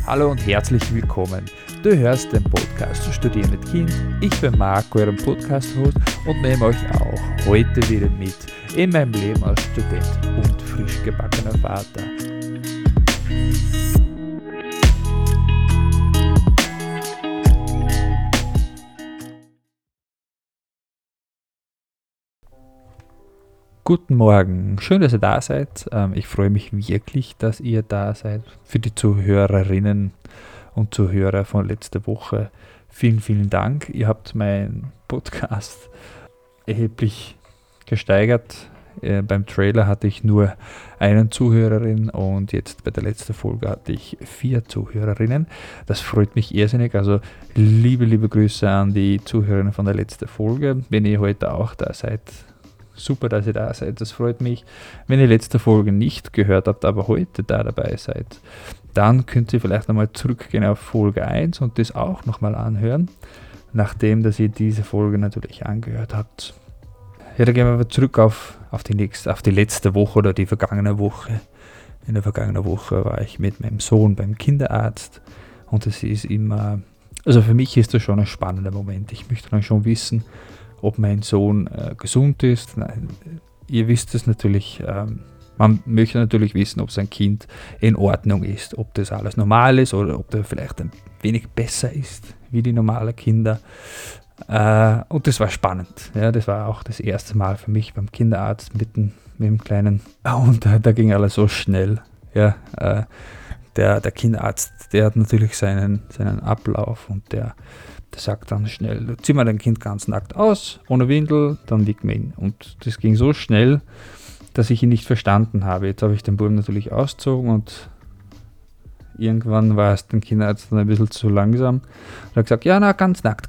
Hallo und herzlich willkommen. Du hörst den Podcast Studieren mit Kind. Ich bin Marco, euer Podcast-Host und nehme euch auch heute wieder mit in meinem Leben als Student und frisch gebackener Vater. Guten Morgen, schön, dass ihr da seid. Ich freue mich wirklich, dass ihr da seid. Für die Zuhörerinnen und Zuhörer von letzter Woche, vielen, vielen Dank. Ihr habt meinen Podcast erheblich gesteigert. Beim Trailer hatte ich nur einen Zuhörerin und jetzt bei der letzten Folge hatte ich 4 Zuhörerinnen. Das freut mich irrsinnig. Also liebe Grüße an die Zuhörerinnen von der letzten Folge. Wenn ihr heute auch da seid, super, dass ihr da seid, das freut mich. Wenn ihr letzte Folge nicht gehört habt, aber heute da dabei seid, dann könnt ihr vielleicht nochmal zurückgehen auf Folge 1 und das auch nochmal anhören, nachdem dass ihr diese Folge natürlich angehört habt. Ja, dann gehen wir zurück auf die letzte Woche oder die vergangene Woche. In der vergangenen Woche war ich mit meinem Sohn beim Kinderarzt und es ist immer, also für mich ist das schon ein spannender Moment. Ich möchte dann schon wissen, ob mein Sohn gesund ist. Nein, ihr wisst es natürlich, man möchte natürlich wissen, ob sein Kind in Ordnung ist, ob das alles normal ist oder ob der vielleicht ein wenig besser ist wie die normalen Kinder. Und das war spannend. Ja, das war auch das erste Mal für mich beim Kinderarzt mit dem Kleinen. Und da ging alles so schnell. Ja, der Kinderarzt, der hat natürlich seinen Ablauf und der sagt dann schnell, zieh mal dein Kind ganz nackt aus, ohne Windel, dann wiegen wir ihn. Und das ging so schnell, dass ich ihn nicht verstanden habe. Jetzt habe ich den Buben natürlich ausgezogen und irgendwann war es dem Kinderarzt dann ein bisschen zu langsam. Er hat gesagt, ja, na, ganz nackt.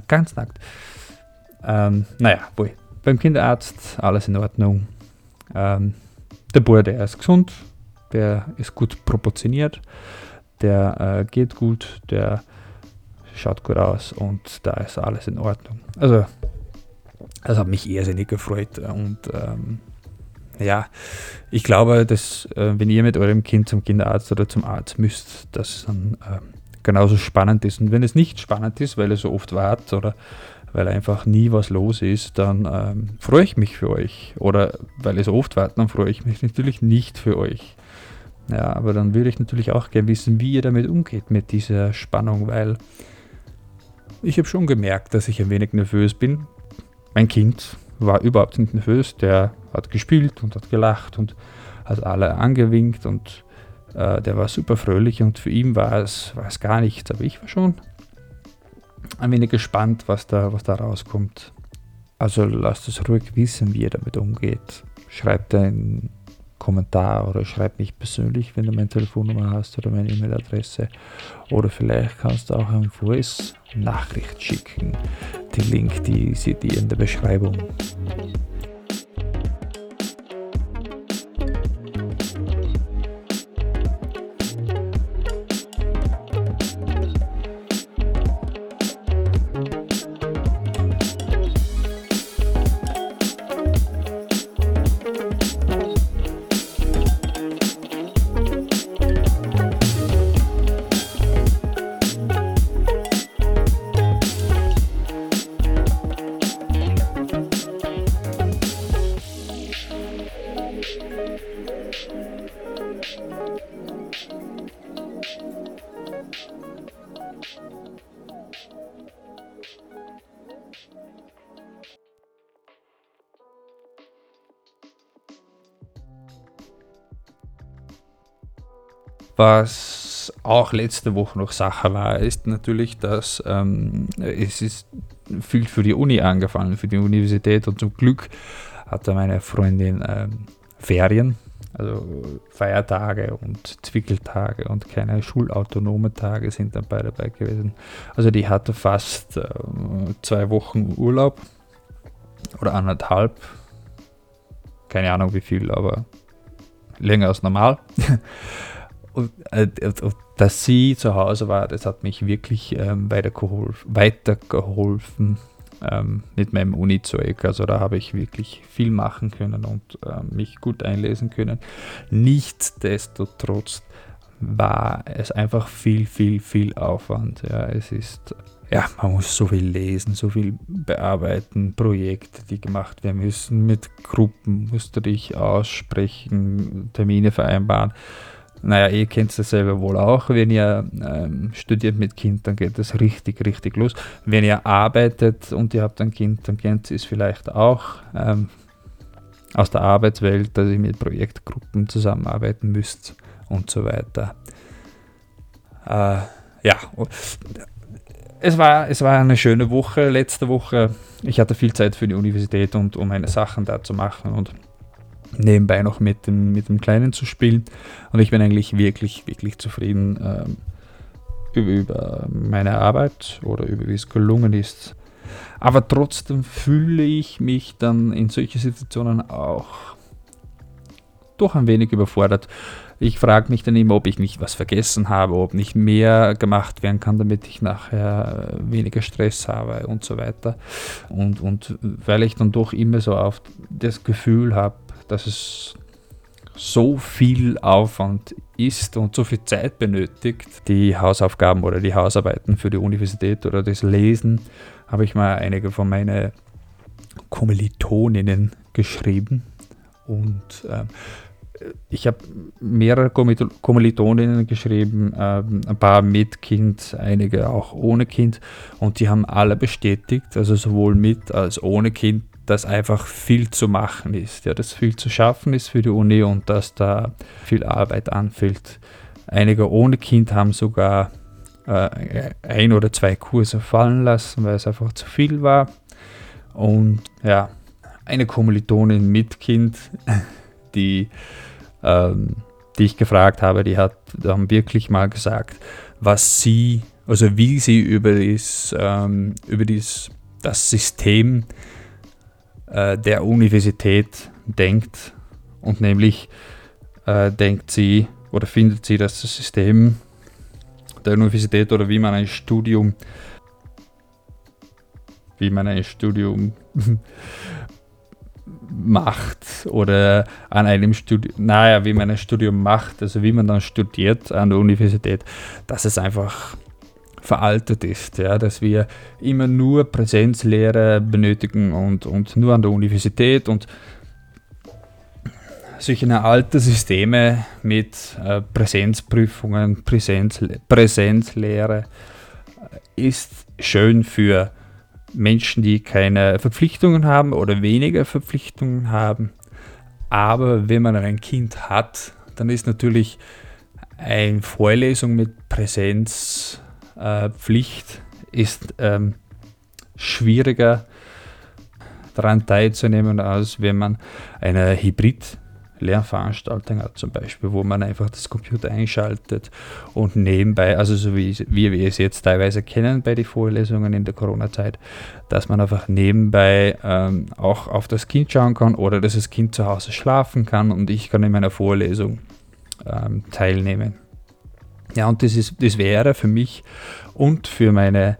Beim Kinderarzt alles in Ordnung. Der Bub, der ist gesund, der ist gut proportioniert, der geht gut, der schaut gut aus und da ist alles in Ordnung. Also, das hat mich irrsinnig gefreut und ich glaube, dass wenn ihr mit eurem Kind zum Kinderarzt oder zum Arzt müsst, dass dann genauso spannend ist. Und wenn es nicht spannend ist, weil ihr so oft wart oder weil einfach nie was los ist, dann freue ich mich für euch. Oder weil ihr so oft wart, dann freue ich mich natürlich nicht für euch. Ja, aber dann würde ich natürlich auch gerne wissen, wie ihr damit umgeht, mit dieser Spannung, weil ich habe schon gemerkt, dass ich ein wenig nervös bin. Mein Kind war überhaupt nicht nervös, der hat gespielt und hat gelacht und hat alle angewinkt und der war super fröhlich und für ihn war es gar nichts, aber ich war schon ein wenig gespannt, was da rauskommt. Also lasst es ruhig wissen, wie ihr damit umgeht. Schreibt einen Kommentar oder schreib mich persönlich, wenn du meine Telefonnummer hast oder meine E-Mail-Adresse. Oder vielleicht kannst du auch eine Voice-Nachricht schicken. Den Link, die seht ihr in der Beschreibung. Was auch letzte Woche noch Sache war, ist natürlich, dass es ist viel für die Uni angefallen, für die Universität und zum Glück hatte meine Freundin Ferien, also Feiertage und Zwickeltage und keine schulautonome Tage sind dabei gewesen. Also die hatte fast 2 Wochen Urlaub oder 1,5, keine Ahnung wie viel, aber länger als normal. Und dass sie zu Hause war, das hat mich wirklich weitergeholfen mit meinem Uni-Zeug. Also da habe ich wirklich viel machen können und mich gut einlesen können. Nichtsdestotrotz war es einfach viel, viel, viel Aufwand. Ja, man muss so viel lesen, so viel bearbeiten, Projekte, die gemacht werden müssen, mit Gruppen musst du dich aussprechen, Termine vereinbaren. Naja, ihr kennt es selber wohl auch, wenn ihr studiert mit Kind, dann geht das richtig, richtig los. Wenn ihr arbeitet und ihr habt ein Kind, dann kennt ihr es vielleicht auch aus der Arbeitswelt, dass ihr mit Projektgruppen zusammenarbeiten müsst und so weiter. Es war eine schöne Woche, letzte Woche. Ich hatte viel Zeit für die Universität und um meine Sachen da zu machen und nebenbei noch mit dem Kleinen zu spielen. Und ich bin eigentlich wirklich, wirklich zufrieden über meine Arbeit oder über wie es gelungen ist. Aber trotzdem fühle ich mich dann in solchen Situationen auch doch ein wenig überfordert. Ich frage mich dann immer, ob ich nicht was vergessen habe, ob nicht mehr gemacht werden kann, damit ich nachher weniger Stress habe und so weiter. Und weil ich dann doch immer so oft das Gefühl habe, dass es so viel Aufwand ist und so viel Zeit benötigt, die Hausaufgaben oder die Hausarbeiten für die Universität oder das Lesen, habe ich mal einige von meinen Kommilitoninnen geschrieben und ich habe mehrere Kommilitoninnen geschrieben, ein paar mit Kind, einige auch ohne Kind und die haben alle bestätigt, also sowohl mit als ohne Kind, dass einfach viel zu machen ist, ja, dass viel zu schaffen ist für die Uni und dass da viel Arbeit anfällt. Einige ohne Kind haben sogar 1 oder 2 Kurse fallen lassen, weil es einfach zu viel war. Und ja, eine Kommilitonin mit Kind, die ich gefragt habe, die haben wirklich mal gesagt, wie sie über das System der Universität denkt. Und nämlich denkt sie oder findet sie, dass das System der Universität oder wie man ein Studium macht oder an einem wie man ein Studium macht, also wie man dann studiert an der Universität, dass es einfach veraltet ist, ja, dass wir immer nur Präsenzlehre benötigen und nur an der Universität und solche alte Systeme mit Präsenzprüfungen, Präsenzlehre ist schön für Menschen, die keine Verpflichtungen haben oder weniger Verpflichtungen haben. Aber wenn man ein Kind hat, dann ist natürlich eine Vorlesung mit Präsenzpflicht ist schwieriger daran teilzunehmen, als wenn man eine Hybrid-Lehrveranstaltung hat, zum Beispiel, wo man einfach das Computer einschaltet und nebenbei, also so wie wir es jetzt teilweise kennen bei den Vorlesungen in der Corona-Zeit, dass man einfach nebenbei auch auf das Kind schauen kann oder dass das Kind zu Hause schlafen kann und ich kann in meiner Vorlesung teilnehmen. Ja, und das wäre für mich und für meine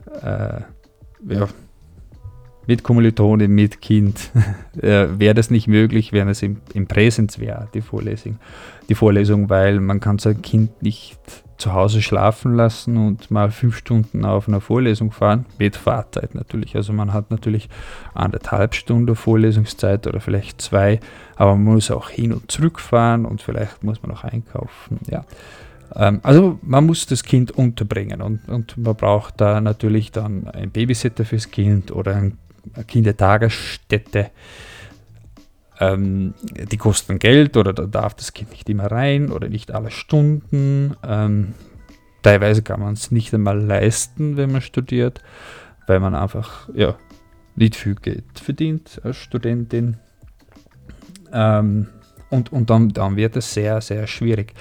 mit Kommilitonen, mit Kind, wäre das nicht möglich, wenn es im Präsenz wäre, die Vorlesung, weil man kann sein Kind nicht zu Hause schlafen lassen und mal 5 Stunden auf einer Vorlesung fahren, mit Fahrzeit natürlich. Also man hat natürlich 1,5 Stunden Vorlesungszeit oder vielleicht 2, aber man muss auch hin und zurück fahren und vielleicht muss man auch einkaufen, ja. Also man muss das Kind unterbringen und man braucht da natürlich dann einen Babysitter fürs Kind oder eine Kindertagesstätte. Die kosten Geld oder da darf das Kind nicht immer rein oder nicht alle Stunden. Teilweise kann man es nicht einmal leisten, wenn man studiert, weil man einfach nicht viel Geld verdient als Studentin. Und dann wird es sehr, sehr schwierig.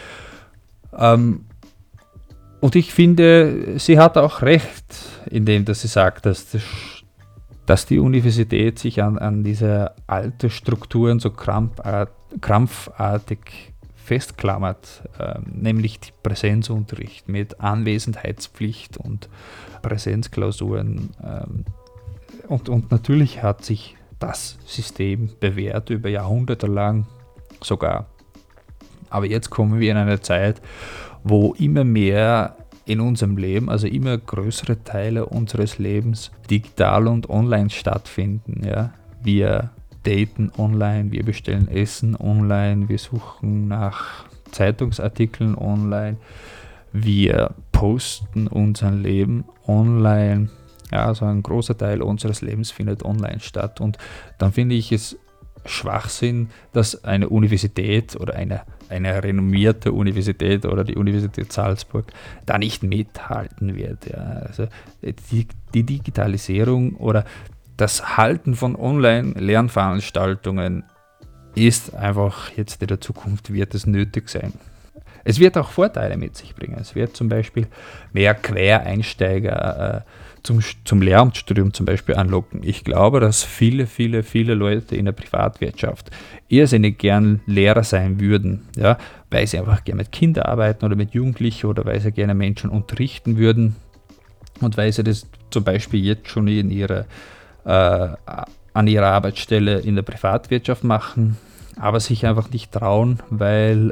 Und ich finde, sie hat auch recht, indem dass sie sagt, dass die Universität sich an diese alten Strukturen so krampfartig festklammert, nämlich die Präsenzunterricht mit Anwesenheitspflicht und Präsenzklausuren. Und natürlich hat sich das System bewährt über Jahrhunderte lang, sogar Aber jetzt kommen wir in eine Zeit, wo immer mehr in unserem Leben, also immer größere Teile unseres Lebens digital und online stattfinden. Ja? Wir daten online, wir bestellen Essen online, wir suchen nach Zeitungsartikeln online, wir posten unser Leben online. Ja, also ein großer Teil unseres Lebens findet online statt. Und dann finde ich es Schwachsinn, dass eine Universität oder eine renommierte Universität oder die Universität Salzburg da nicht mithalten wird. Ja. Also die Digitalisierung oder das Halten von Online-Lernveranstaltungen ist einfach jetzt in der Zukunft, wird es nötig sein. Es wird auch Vorteile mit sich bringen. Es wird zum Beispiel mehr Quereinsteiger zum Lehramtsstudium zum Beispiel anlocken. Ich glaube, dass viele Leute in der Privatwirtschaft irrsinnig gern Lehrer sein würden, ja, weil sie einfach gerne mit Kindern arbeiten oder mit Jugendlichen oder weil sie gerne Menschen unterrichten würden und weil sie das zum Beispiel jetzt schon an ihrer Arbeitsstelle in der Privatwirtschaft machen, aber sich einfach nicht trauen, weil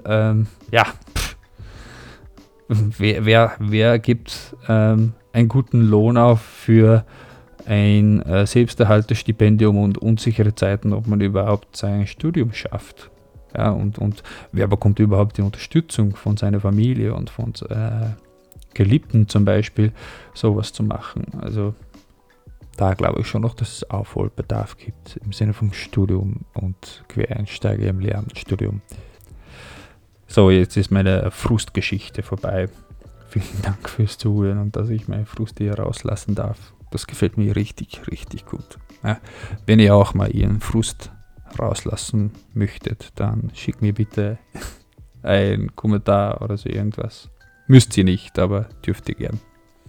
wer gibt einen guten Lohn auf für ein Selbsterhaltungsstipendium und unsichere Zeiten, ob man überhaupt sein Studium schafft. Ja, und wer bekommt überhaupt die Unterstützung von seiner Familie und von Geliebten zum Beispiel, sowas zu machen. Also da glaube ich schon noch, dass es Aufholbedarf gibt im Sinne vom Studium und Quereinsteiger im Lehramtsstudium. So, jetzt ist meine Frustgeschichte vorbei. Vielen Dank fürs Zuhören und dass ich meinen Frust hier rauslassen darf. Das gefällt mir richtig gut. Ja, wenn ihr auch mal Ihren Frust rauslassen möchtet, dann schickt mir bitte einen Kommentar oder so irgendwas. Müsst ihr nicht, aber dürft ihr gern.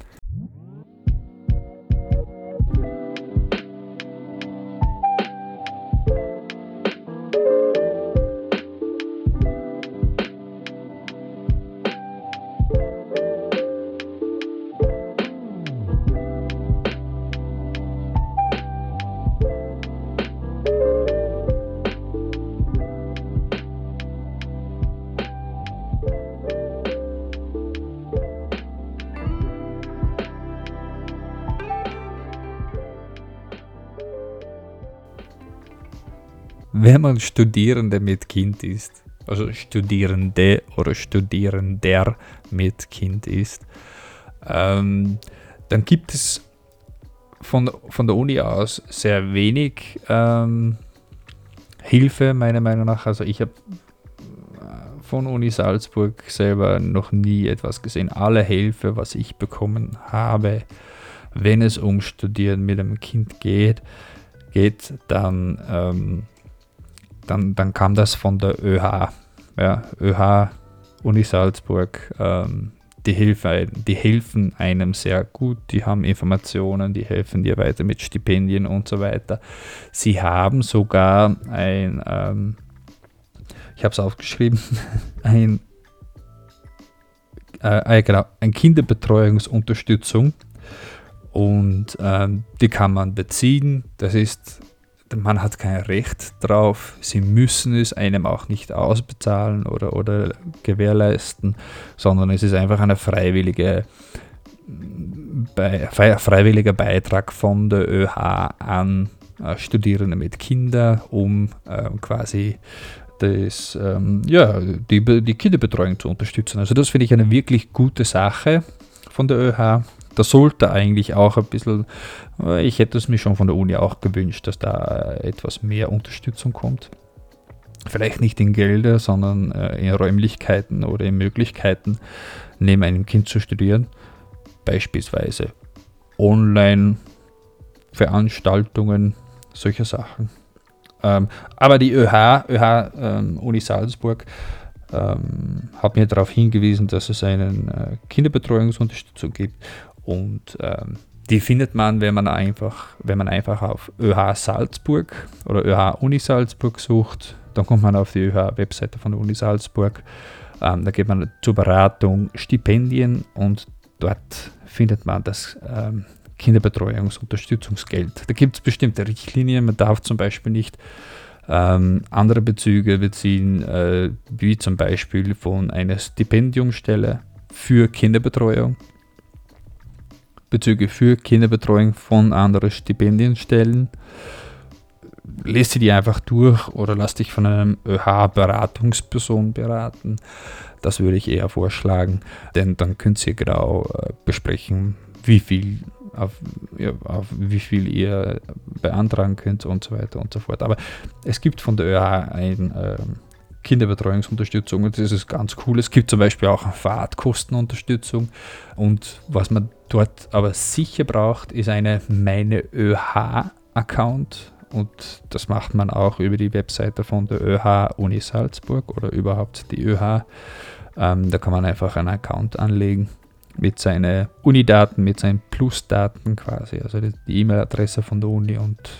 Wenn man Studierende mit Kind ist, also Studierende oder Studierender mit Kind ist, dann gibt es von der Uni aus sehr wenig Hilfe, meiner Meinung nach. Also ich habe von Uni Salzburg selber noch nie etwas gesehen. Alle Hilfe, was ich bekommen habe, wenn es um Studieren mit einem Kind geht, dann kam das von der ÖH. Ja, ÖH, Uni Salzburg, die helfen einem sehr gut, die haben Informationen, die helfen dir weiter mit Stipendien und so weiter. Sie haben sogar ich habe es aufgeschrieben, ein Kinderbetreuungsunterstützung und die kann man beziehen. Das ist, man hat kein Recht drauf, sie müssen es einem auch nicht ausbezahlen oder gewährleisten, sondern es ist einfach ein freiwilliger Beitrag von der ÖH an Studierende mit Kindern, um quasi die Kinderbetreuung zu unterstützen. Also das finde ich eine wirklich gute Sache von der ÖH. Da sollte eigentlich auch ein bisschen, ich hätte es mir schon von der Uni auch gewünscht, dass da etwas mehr Unterstützung kommt. Vielleicht nicht in Gelder, sondern in Räumlichkeiten oder in Möglichkeiten, neben einem Kind zu studieren. Beispielsweise Online-Veranstaltungen, solche Sachen. Aber die ÖH Uni Salzburg, hat mir darauf hingewiesen, dass es eine Kinderbetreuungsunterstützung gibt. Und die findet man, wenn man einfach auf ÖH Salzburg oder ÖH Uni Salzburg sucht, dann kommt man auf die ÖH-Webseite von der Uni Salzburg. Da geht man zur Beratung, Stipendien und dort findet man das Kinderbetreuungsunterstützungsgeld. Da gibt es bestimmte Richtlinien. Man darf zum Beispiel nicht Andere Bezüge beziehen, wie zum Beispiel von einer Stipendiumsstelle für Kinderbetreuung. Bezüge für Kinderbetreuung von anderen Stipendienstellen. Lest sie die einfach durch oder lass dich von einem ÖH-Beratungsperson beraten. Das würde ich eher vorschlagen, denn dann könnt ihr genau besprechen, auf wie viel ihr beantragen könnt und so weiter und so fort. Aber es gibt von der ÖH eine Kinderbetreuungsunterstützung und das ist ganz cool. Es gibt zum Beispiel auch eine Fahrtkostenunterstützung und was man dort aber sicher braucht, ist eine Meine ÖH-Account. Und das macht man auch über die Webseite von der ÖH Uni Salzburg oder überhaupt die ÖH. Da kann man einfach einen Account anlegen mit seinen Unidaten, mit seinen Plusdaten quasi, also die E-Mail-Adresse von der Uni und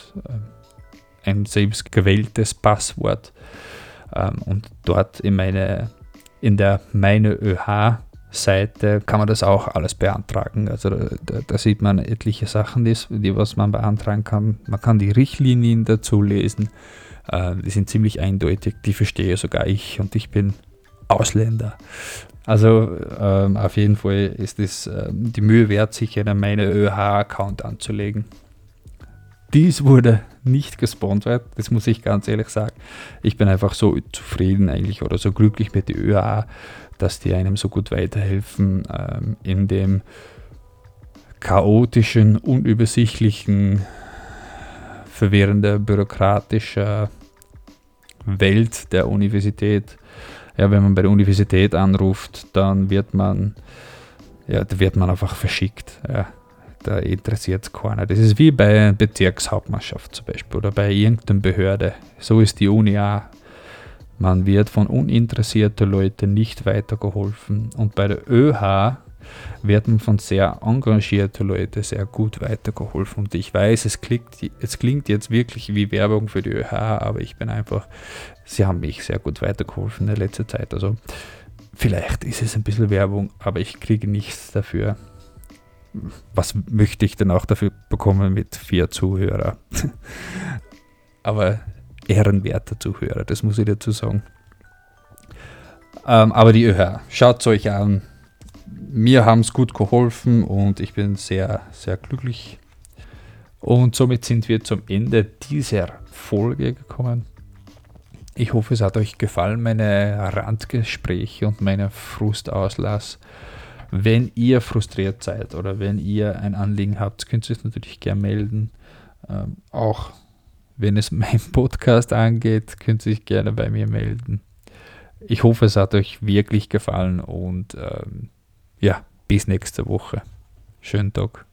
ein selbst gewähltes Passwort. Und dort in der Meine ÖH-Seite kann man das auch alles beantragen. Also da sieht man etliche Sachen, die was man beantragen kann. Man kann die Richtlinien dazu lesen. Die sind ziemlich eindeutig, die verstehe sogar ich und ich bin Ausländer. Also auf jeden Fall ist es die Mühe wert, sich einen Meine ÖH-Account anzulegen. Dies wurde nicht gesponsert, das muss ich ganz ehrlich sagen. Ich bin einfach so zufrieden eigentlich oder so glücklich mit der ÖH, dass die einem so gut weiterhelfen in dem chaotischen, unübersichtlichen, verwirrenden, bürokratischen Welt der Universität. Ja, wenn man bei der Universität anruft, dann wird man einfach verschickt. Ja, da interessiert es keiner. Das ist wie bei einer Bezirkshauptmannschaft zum Beispiel oder bei irgendeiner Behörde. So ist die Uni auch. Man wird von uninteressierten Leuten nicht weitergeholfen. Und bei der ÖH wird man von sehr engagierten Leuten sehr gut weitergeholfen. Und ich weiß, es klingt jetzt wirklich wie Werbung für die ÖH, aber sie haben mich sehr gut weitergeholfen in der letzten Zeit. Also vielleicht ist es ein bisschen Werbung, aber ich kriege nichts dafür. Was möchte ich denn auch dafür bekommen mit 4 Zuhörern? Aber ehrenwerter Zuhörer, das muss ich dazu sagen. Aber die ÖH, schaut es euch an. Mir haben es gut geholfen und ich bin sehr, sehr glücklich. Und somit sind wir zum Ende dieser Folge gekommen. Ich hoffe, es hat euch gefallen, meine Randgespräche und mein Frustauslass. Wenn ihr frustriert seid oder wenn ihr ein Anliegen habt, könnt ihr es natürlich gerne melden. Auch wenn es meinen Podcast angeht, könnt ihr euch gerne bei mir melden. Ich hoffe, es hat euch wirklich gefallen und bis nächste Woche. Schönen Tag.